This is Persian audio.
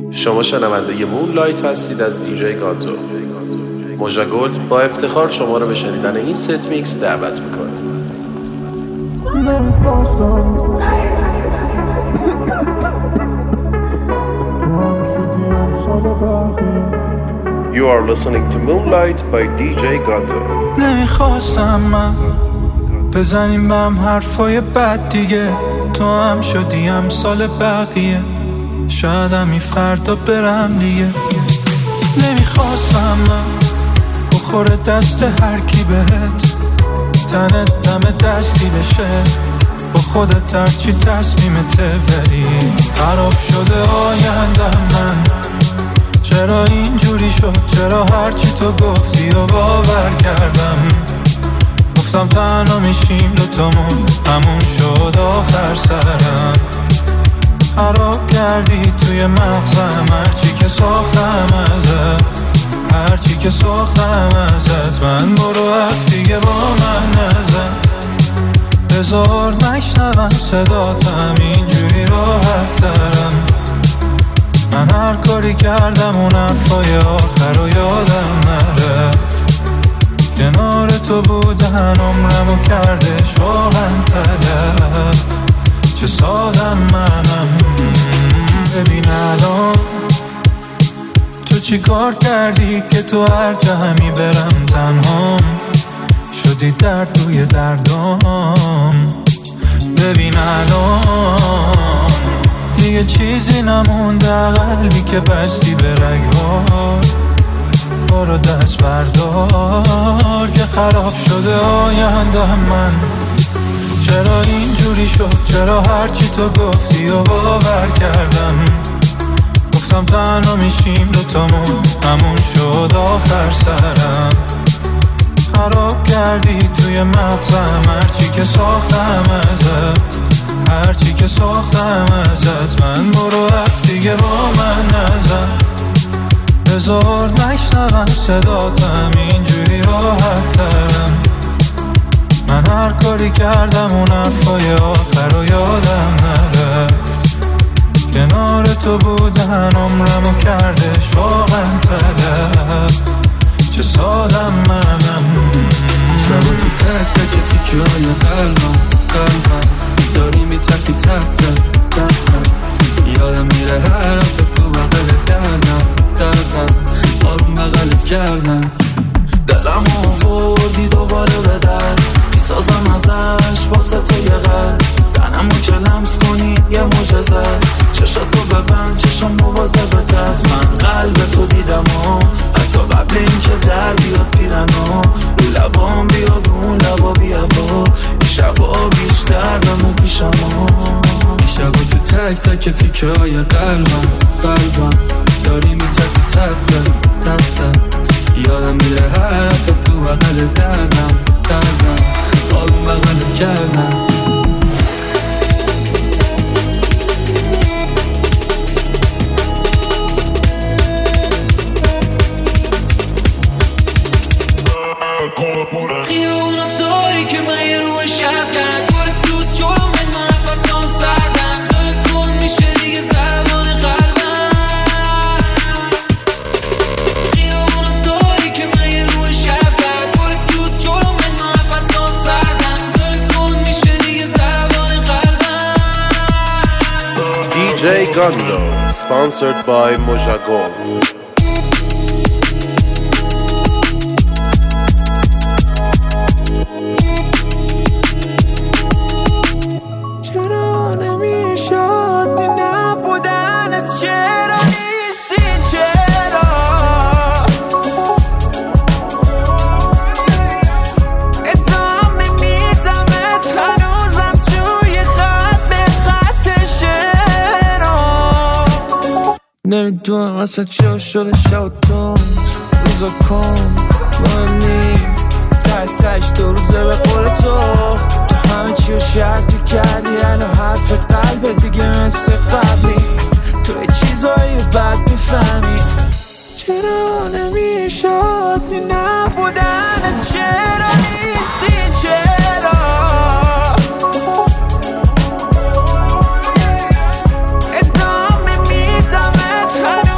شما شنونده مونلایت هستید از دیجی گانتو. موژا گلد با افتخار شما رو به شنیدن این ست میکس دعوت میکنه. You are listening to Moonlight by DJ Ganto. نمیخواستم من بزنیم به هم حرفای بد دیگه، تو هم شدی امثال بقیه، شاید همی فردا برم دیگه. نمیخواستم من بخوره دست هر کی بهت، تنت دم دستی بشه، با خودت هرچی تصمیمته ولی خراب شده آینده من. چرا اینجوری شد؟ چرا هرچی تو گفتی و باور کردم؟ گفتم تنها میشیم دوتامون، همون شد آخر سرم. خراب کردی توی مغزم هرچی که ساختم ازت، هرچی که ساختم ازت. من برو حرف دیگه با من نزن، بذار نشنوم صداتم، اینجوری راحت ترم. من هر کاری کردم اون حرفای آخر رو یادم نرفت، کنار تو بودن عمرمو کردش واقعا تلف. چه سادم منم، ببین الان تو چی کار کردی که تو هر جا همی برم تنهام، شدی درد توی دردام. ببین الان دیگه چیزی نمونده، قلبی که بستی به رگ‌ها. برو دست بردار که خراب شده آینده من. چرا اینجوری شد؟ چرا هرچی تو گفتی و باور کردم؟ گفتم تنها میشیم دوتامون، همون شد آخر سرم. خراب کردی توی مغزم هرچی که ساختم ازت، هرچی که ساختم ازت. من برو حرف دیگه با من نزن، بذار نشنوم صداتم، اینجوری راحت ترم. من هر کاری کردم اون حرفای آخر رو یادم نرفت، کنار تو بودن عمرمو کردش واقعا تلف. چه سادم منم، شب تو تک تک تیکه های قلبم داری میترکی تحت یادم میره حرف تو بغل دردم آروم بغلت کردم. دلم آوردی دوباره به دست، میسازم ازش واسه تو یه قد. تنمو که لمس کنی یه معجزه است، چشات تو ببند چشم مواظبت است. من قلب تو دیدم حتی قبل این که در بیاد پیرنا، رو لبام بیاد اون لبا بیا با این شبا بیشتر بمون پیشم. این شبا تو تک تک تیکه های قلبم داری میترکی تب یادم میره حرف تو بغل دردم آروم بغلت کردم. خیابونا تاری که من یه روح شب کرد، گره تو جلو من نفسام سردم، داره کن میشه دیگه زبان قلبم. خیابونا تاری که من یه روح شب کرد، گره تو جلو من نفسام سردم، داره کن میشه دیگه زبان قلبم. DJ Ganto, sponsored by Moja Gold. نمیدونم اصلا چه شده شب تند، روزا کن مهم نی تش دو روزه به قول تو همه چی رو شرطی کردی، الو حرف قلب دیگه مثل قبلی، تو یه چیزایی بد میفهمی. چرا نمیشد نبودن، چرا